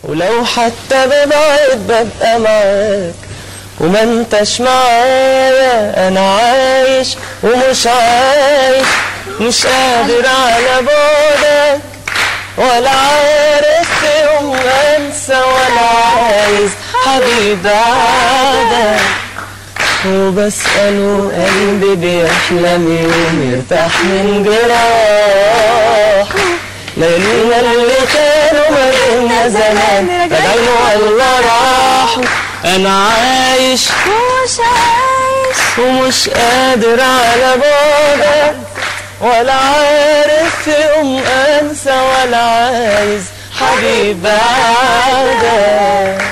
ولو حتى ببعد ببقى معاك وما انتش معايا. انا عايش ومش عايش، مش قادر على بعدك، ولا عارف يوم انسى، ولا عايز حبيب بعدك. وبسأله قلبي بيحلم يوم يرتاح من جراح. ليالينا اللي كانوا ما بينا زمان رجعوا ولا راحوا. انا عايش ومش قادر على بعدك، ولا عارف يوم انسى، ولا عايز حبيب بعدك.